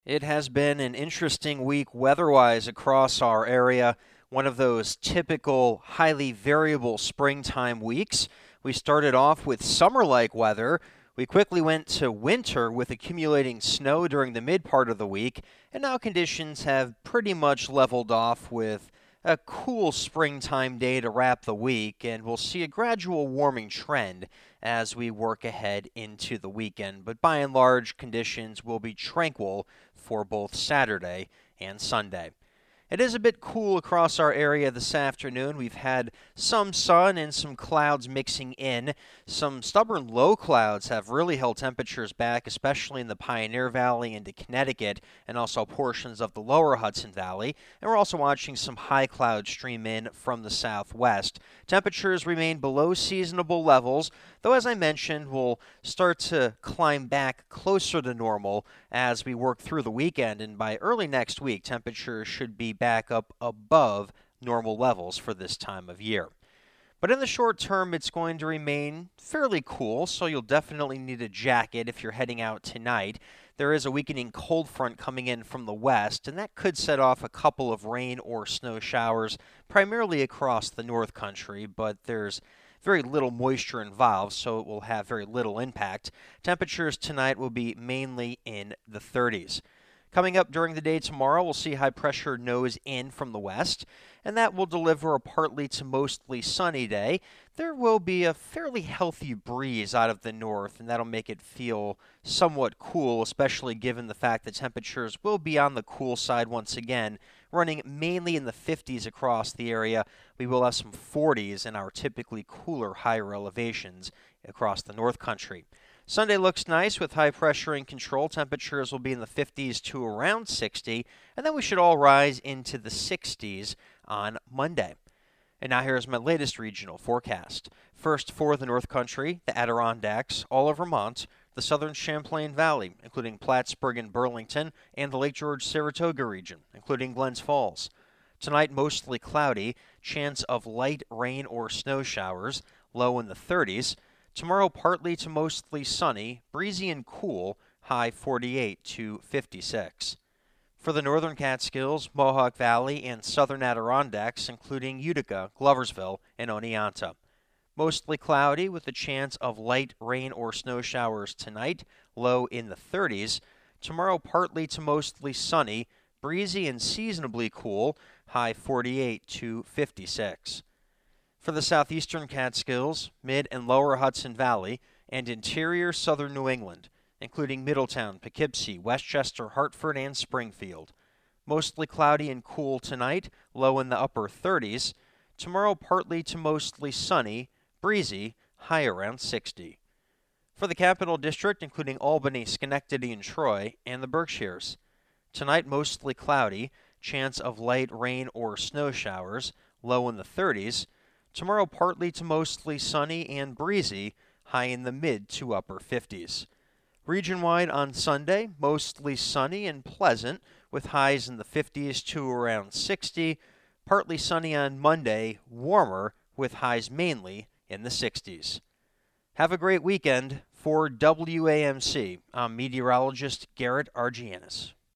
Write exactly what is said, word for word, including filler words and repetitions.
It has been an interesting week weather-wise across our area. One of those typical, highly variable springtime weeks. We started off with summer-like weather. We quickly went to winter with accumulating snow during the mid part of the week, and now conditions have pretty much leveled off with a cool springtime day to wrap the week, and we'll see a gradual warming trend as we work ahead into the weekend. But by and large, conditions will be tranquil for both Saturday and Sunday. It is a bit cool across our area this afternoon. We've had some sun and some clouds mixing in. Some stubborn low clouds have really held temperatures back, especially in the Pioneer Valley into Connecticut and also portions of the lower Hudson Valley. And we're also watching some high clouds stream in from the southwest. Temperatures remain below seasonable levels, though as I mentioned, we'll start to climb back closer to normal as we work through the weekend. And by early next week, temperatures should be back up above normal levels for this time of year. But in the short term, it's going to remain fairly cool, so you'll definitely need a jacket if you're heading out tonight. There is a weakening cold front coming in from the west, and that could set off a couple of rain or snow showers, primarily across the North Country, but there's very little moisture involved, so it will have very little impact. Temperatures tonight will be mainly in the thirties. Coming up during the day tomorrow, we'll see high pressure nose in from the west, and that will deliver a partly to mostly sunny day. There will be a fairly healthy breeze out of the north, and that'll make it feel somewhat cool, especially given the fact that temperatures will be on the cool side once again, running mainly in the fifties across the area. We will have some forties in our typically cooler higher elevations across the North Country. Sunday looks nice with high pressure in control. Temperatures will be in the fifties to around sixty, and then we should all rise into the sixties on Monday. And now here's my latest regional forecast. First for the North Country, the Adirondacks, all of Vermont, the southern Champlain Valley, including Plattsburgh and Burlington, and the Lake George-Saratoga region, including Glens Falls. Tonight, mostly cloudy, chance of light rain or snow showers, low in the thirties. Tomorrow, partly to mostly sunny, breezy and cool, high forty-eight to fifty-six. For the northern Catskills, Mohawk Valley, and southern Adirondacks, including Utica, Gloversville, and Oneonta. Mostly cloudy with a chance of light rain or snow showers tonight, low in the thirties. Tomorrow, partly to mostly sunny, breezy and seasonably cool, high forty-eight to fifty-six. For the southeastern Catskills, mid and lower Hudson Valley, and interior southern New England, including Middletown, Poughkeepsie, Westchester, Hartford, and Springfield. Mostly cloudy and cool tonight, low in the upper thirties. Tomorrow, partly to mostly sunny, breezy, high around sixty. For the Capital District, including Albany, Schenectady, and Troy, and the Berkshires. Tonight, mostly cloudy, chance of light rain or snow showers, low in the thirties. Tomorrow, partly to mostly sunny and breezy, high in the mid to upper fifties. Region-wide on Sunday, mostly sunny and pleasant, with highs in the fifties to around sixty. Partly sunny on Monday, warmer, with highs mainly in the sixties. Have a great weekend. For W A M C, I'm meteorologist Garrett Argianis.